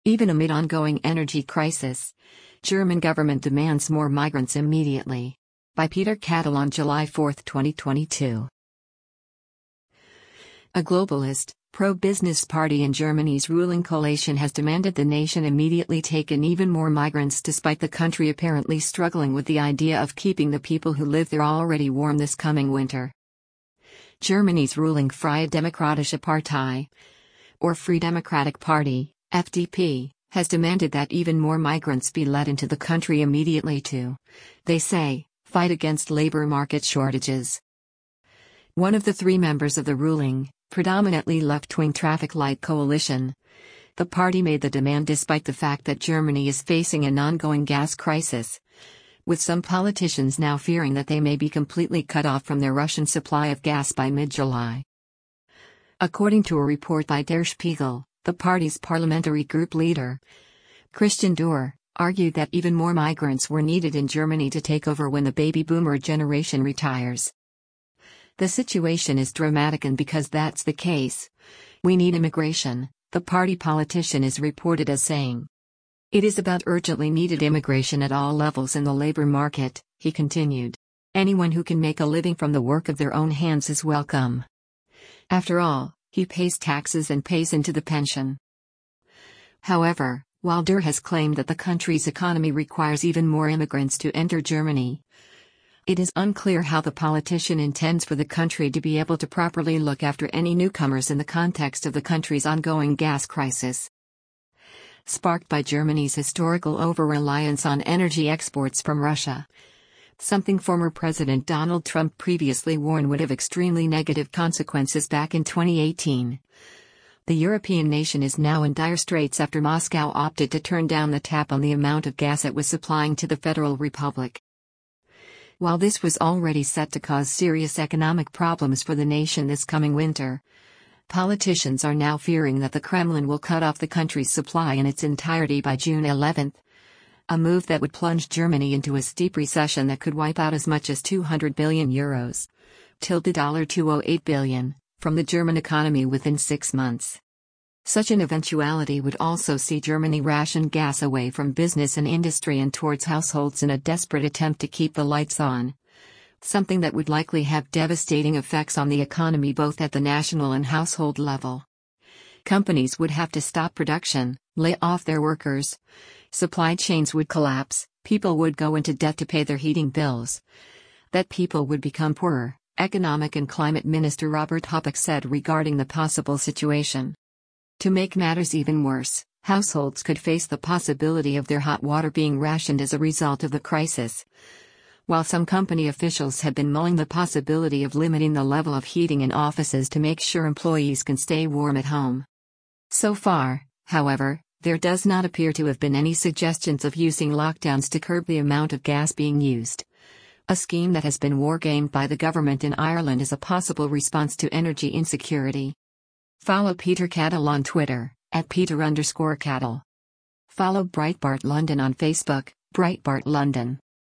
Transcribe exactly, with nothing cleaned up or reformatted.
Even amid ongoing energy crisis, German government demands more migrants immediately. By Peter Cattle on July fourth, twenty twenty-two. A globalist, pro-business party in Germany's ruling coalition has demanded the nation immediately take in even more migrants despite the country apparently struggling with the idea of keeping the people who live there already warm this coming winter. Germany's ruling Freie Demokratische Partei, or Free Democratic Party, F D P, has demanded that even more migrants be let into the country immediately to, they say, fight against labor market shortages. One of the three members of the ruling, predominantly left-wing Traffic Light Coalition, the party made the demand despite the fact that Germany is facing an ongoing gas crisis, with some politicians now fearing that they may be completely cut off from their Russian supply of gas by mid-July. According to a report by Der Spiegel, the party's parliamentary group leader, Christian Doer, argued that even more migrants were needed in Germany to take over when the baby boomer generation retires. The situation is dramatic, and because that's the case, we need immigration, the party politician is reported as saying. It is about urgently needed immigration at all levels in the labor market, he continued. Anyone who can make a living from the work of their own hands is welcome. After all, he pays taxes and pays into the pension. However, while Der has claimed that the country's economy requires even more immigrants to enter Germany, it is unclear how the politician intends for the country to be able to properly look after any newcomers in the context of the country's ongoing gas crisis. Sparked by Germany's historical over-reliance on energy exports from Russia, something former President Donald Trump previously warned would have extremely negative consequences back in twenty eighteen. The European nation is now in dire straits after Moscow opted to turn down the tap on the amount of gas it was supplying to the Federal Republic. While this was already set to cause serious economic problems for the nation this coming winter, politicians are now fearing that the Kremlin will cut off the country's supply in its entirety by June eleventh, a move that would plunge Germany into a steep recession that could wipe out as much as two hundred billion euros, tilde two hundred eight billion, from the German economy within six months. Such an eventuality would also see Germany ration gas away from business and industry and towards households in a desperate attempt to keep the lights on, something that would likely have devastating effects on the economy both at the national and household level. Companies would have to stop production, lay off their workers, supply chains would collapse, people would go into debt to pay their heating bills. That people would become poorer, Economic and Climate Minister Robert Habeck said regarding the possible situation. To make matters even worse, households could face the possibility of their hot water being rationed as a result of the crisis. While some company officials have been mulling the possibility of limiting the level of heating in offices to make sure employees can stay warm at home. So far, however, there does not appear to have been any suggestions of using lockdowns to curb the amount of gas being used. A scheme that has been wargamed by the government in Ireland as a possible response to energy insecurity. Follow Peter Cattle on Twitter, at Peter underscore Cattle. Follow Breitbart London on Facebook, Breitbart London.